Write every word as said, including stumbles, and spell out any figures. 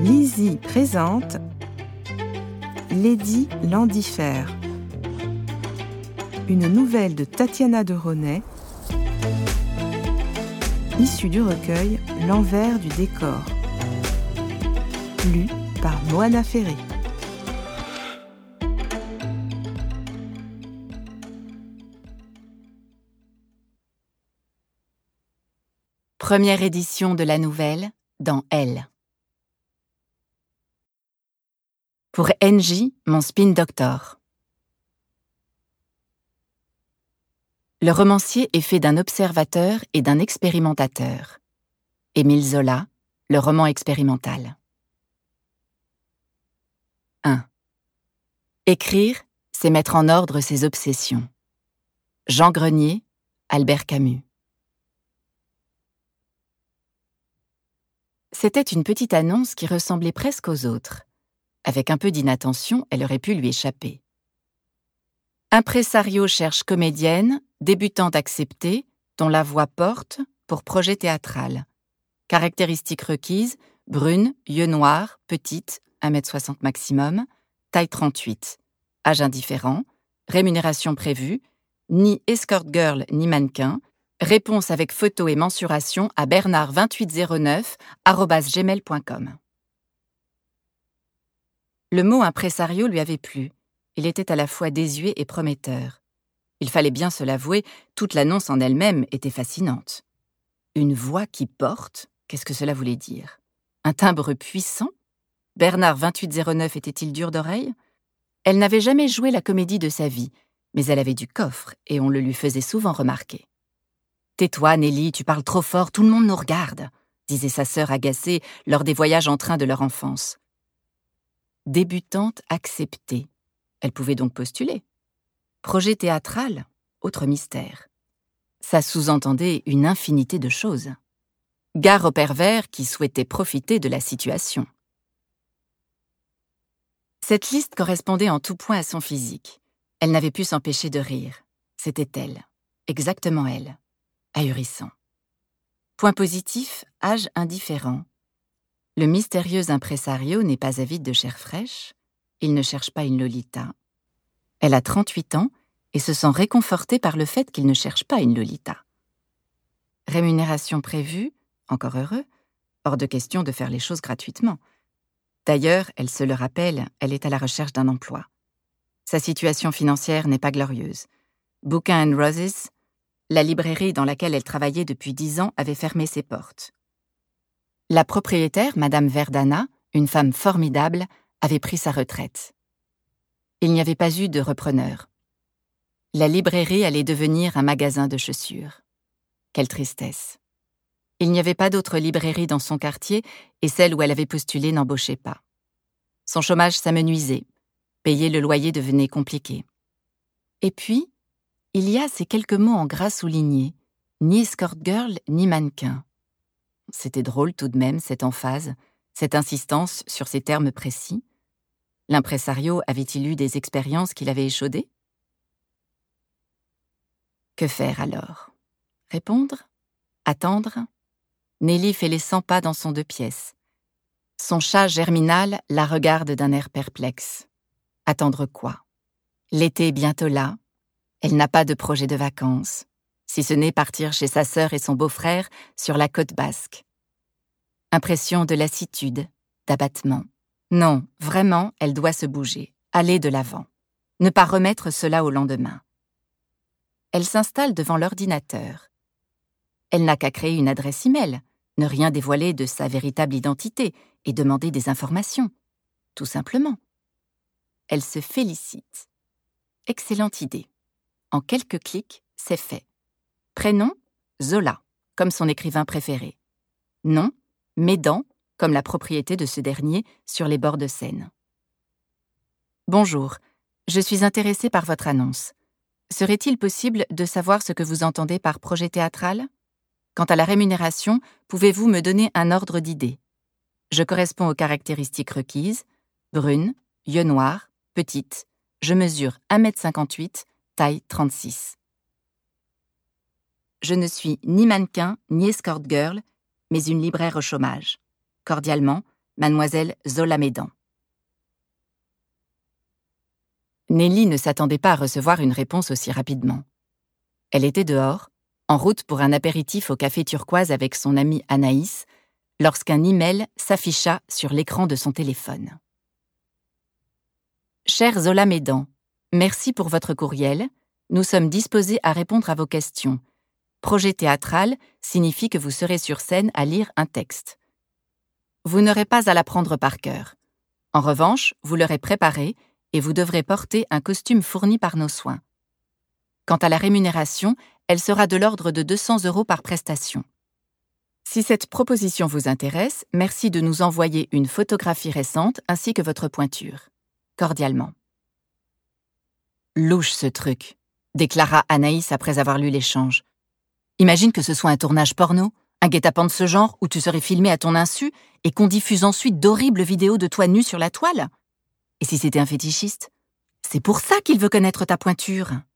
Lizzie présente Lady Landifère, une nouvelle de Tatiana de Ronay, issue du recueil L'envers du décor, lu par Moana Ferré. Première édition de la nouvelle dans Elle. Pour N J, mon spin doctor. Le romancier est fait d'un observateur et d'un expérimentateur. Émile Zola, le roman expérimental. un. Écrire, c'est mettre en ordre ses obsessions. Jean Grenier, Albert Camus. C'était une petite annonce qui ressemblait presque aux autres. Avec un peu d'inattention, elle aurait pu lui échapper. Impresario cherche comédienne, débutante acceptée, dont la voix porte, pour projet théâtral. Caractéristiques requises, brune, yeux noirs, petite, un mètre soixante maximum, taille trente-huit. Âge indifférent, rémunération prévue, ni escort girl ni mannequin. Réponse avec photo et mensuration à bernard vingt-huit zéro neuf arobase gmail point com. Le mot impresario lui avait plu. Il était à la fois désuet et prometteur. Il fallait bien se l'avouer, toute l'annonce en elle-même était fascinante. Une voix qui porte, qu'est-ce que cela voulait dire? Un timbre puissant? Bernard vingt-huit zéro neuf était-il dur d'oreille? Elle n'avait jamais joué la comédie de sa vie, mais elle avait du coffre et on le lui faisait souvent remarquer. « Tais-toi, Nelly, tu parles trop fort, tout le monde nous regarde », disait sa sœur agacée lors des voyages en train de leur enfance. Débutante acceptée. Elle pouvait donc postuler. Projet théâtral, autre mystère. Ça sous-entendait une infinité de choses. Gare au pervers qui souhaitait profiter de la situation. Cette liste correspondait en tout point à son physique. Elle n'avait pu s'empêcher de rire. C'était elle, exactement elle. Ahurissant. Point positif, âge indifférent. Le mystérieux impresario n'est pas avide de chair fraîche. Il ne cherche pas une Lolita. Elle a trente-huit ans et se sent réconfortée par le fait qu'il ne cherche pas une Lolita. Rémunération prévue, encore heureux, hors de question de faire les choses gratuitement. D'ailleurs, elle se le rappelle, elle est à la recherche d'un emploi. Sa situation financière n'est pas glorieuse. Bookin and Roses, la librairie dans laquelle elle travaillait depuis dix ans, avait fermé ses portes. La propriétaire, Madame Verdana, une femme formidable, avait pris sa retraite. Il n'y avait pas eu de repreneur. La librairie allait devenir un magasin de chaussures. Quelle tristesse. Il n'y avait pas d'autre librairie dans son quartier et celle où elle avait postulé n'embauchait pas. Son chômage s'amenuisait. Payer le loyer devenait compliqué. Et puis, il y a ces quelques mots en gras soulignés, ni escort girl ni mannequin. C'était drôle tout de même, cette emphase, cette insistance sur ces termes précis. L'impresario avait-il eu des expériences qui l'avaient échaudé? Que faire alors? Répondre? Attendre? Nelly fait les cent pas dans son deux pièces. Son chat germinal la regarde d'un air perplexe. Attendre quoi? L'été est bientôt là. Elle n'a pas de projet de vacances, si ce n'est partir chez sa sœur et son beau-frère sur la côte basque. Impression de lassitude, d'abattement. Non, vraiment, elle doit se bouger, aller de l'avant, ne pas remettre cela au lendemain. Elle s'installe devant l'ordinateur. Elle n'a qu'à créer une adresse e-mail, ne rien dévoiler de sa véritable identité et demander des informations. Tout simplement. Elle se félicite. Excellente idée. En quelques clics, c'est fait. Prénom, Zola, comme son écrivain préféré. Nom, Médan, comme la propriété de ce dernier sur les bords de Seine. Bonjour, je suis intéressée par votre annonce. Serait-il possible de savoir ce que vous entendez par projet théâtral? Quant à la rémunération, pouvez-vous me donner un ordre d'idée? Je corresponds aux caractéristiques requises, brune, yeux noirs, petite, je mesure un mètre cinquante-huit, taille trente-six. Je ne suis ni mannequin, ni escort girl, mais une libraire au chômage. Cordialement, Mademoiselle Zola Médan. Nelly ne s'attendait pas à recevoir une réponse aussi rapidement. Elle était dehors, en route pour un apéritif au café Turquoise avec son amie Anaïs, lorsqu'un email s'afficha sur l'écran de son téléphone. Chère Zola Médan, merci pour votre courriel. Nous sommes disposés à répondre à vos questions. Projet théâtral signifie que vous serez sur scène à lire un texte. Vous n'aurez pas à l'apprendre par cœur. En revanche, vous l'aurez préparé et vous devrez porter un costume fourni par nos soins. Quant à la rémunération, elle sera de l'ordre de deux cents euros par prestation. Si cette proposition vous intéresse, merci de nous envoyer une photographie récente ainsi que votre pointure. Cordialement. Louche ce truc, déclara Anaïs après avoir lu l'échange. Imagine que ce soit un tournage porno, un guet-apens de ce genre où tu serais filmé à ton insu et qu'on diffuse ensuite d'horribles vidéos de toi nu sur la toile. Et si c'était un fétichiste? C'est pour ça qu'il veut connaître ta pointure.